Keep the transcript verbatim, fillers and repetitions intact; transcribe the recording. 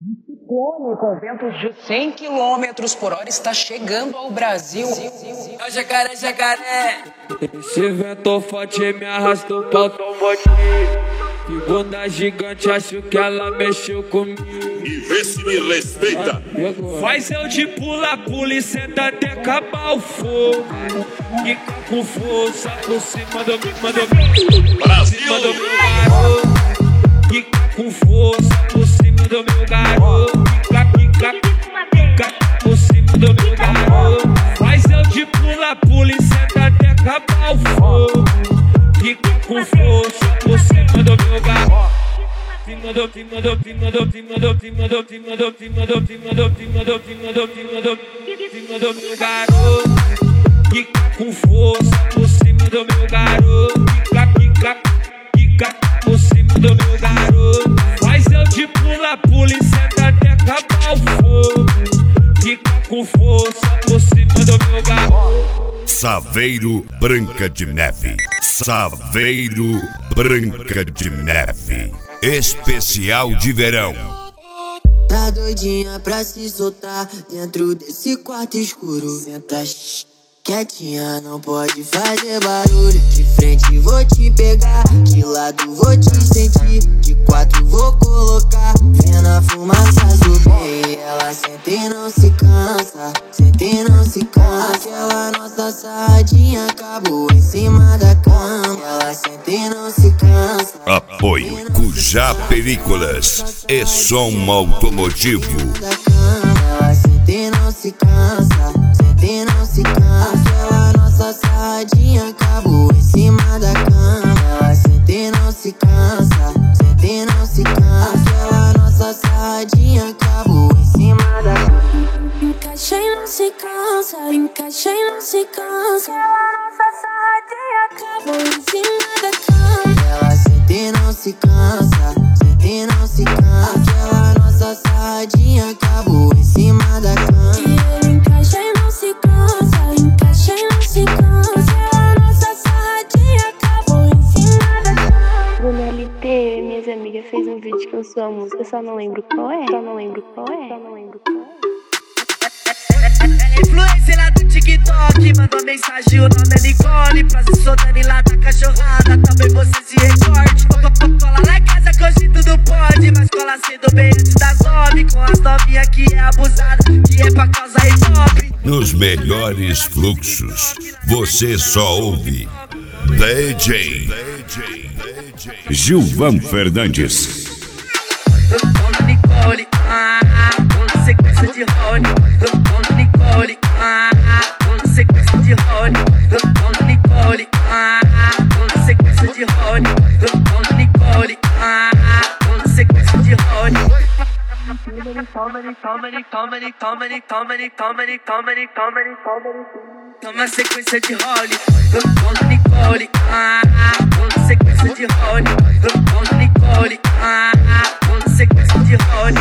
ciclone com ventos de cem quilômetros por hora está chegando ao Brasil. É o jacaré, jacaré. Esse vento forte me arrastou pro automotive. Que bunda gigante, acho que ela mexeu comigo. E vê se me respeita. Faz eu de pula, pula e senta até acabar o fogo. Quica com força por cima do meu, manda Brasil. cima do meu garoto. Quica com força por cima do meu garoto. Quica, quica, quica por cima do meu garoto. Faz eu de pula, pula e senta até acabar o fogo. Quica com força por cima do meu garoto. Cima do, cima do, cima do, cima do, cima do, cima do, cima do, cima do, cima do, cima do, cima do, cima do meu garoto. Quica com força por cima do meu garoto. Quica, quica, quica por cima do meu garoto. Faz eu de pula, pula e senta até acabar o fogo. Quica com força por cima do meu garoto. Saveiro Branca de Neve. Saveiro Branca de Neve. Especial de verão. Tá doidinha pra se soltar dentro desse quarto escuro. Senta quietinha, não pode fazer barulho. De frente vou te pegar, de lado vou te sentir. De quatro vou colocar, vendo a fumaça subir. Ela senta e não se cansa, senta e não se cansa. Aquela nossa sarradinha acabou em cima da cama. Ela senta e não se cansa. Apoio Cujá Películas e som automotivo. Ela senta e não se cansa, senta e não se cansa. Aquela nossa sarradinha acabou em cima da cama. Ela senta e não se cansa, senta e não se cansa. Aquela nossa sarradinha acabou em cima da cama. Encaixa e não se cansa, encaixa e não se cansa. Aquela nossa sarradinha acabou em cima da cama. Ela senta e não se cansa, senta e não se cansa. Aquela nossa sarradinha acabou em cima da cama. E ele encaixa e não se cansa, encaixa e não se cansa. Aquela nossa sarradinha acabou em cima da cama. Bruno L T, minhas amigas, fez um vídeo com sua música, só não lembro qual é, só não lembro qual é, só não lembro qual é. Ela é influencer lá do TikTok, mandou mensagem, o nome é Nicole. Frase soltando em lá da cachorrada, também você se recorde. Cola lá em casa que hoje tudo pode, mas cola cedo bem antes das nove. Com as novinhas que é abusada, que é pra causar hip-hop. Nos melhores fluxos, você só ouve D J Gilvan Fernandes. Dona Nicole, ah, com sequência de Rony. Dona Nicole, ah, com sequência de Rony. Dona Nicole, ah, com sequência de Rony. Dona Nicole, ah, com sequência de Rony. Toma sequência de Rony. Dona Nicole, ah, com sequência de Rony. Dona Nicole, ah, com sequência de Rony.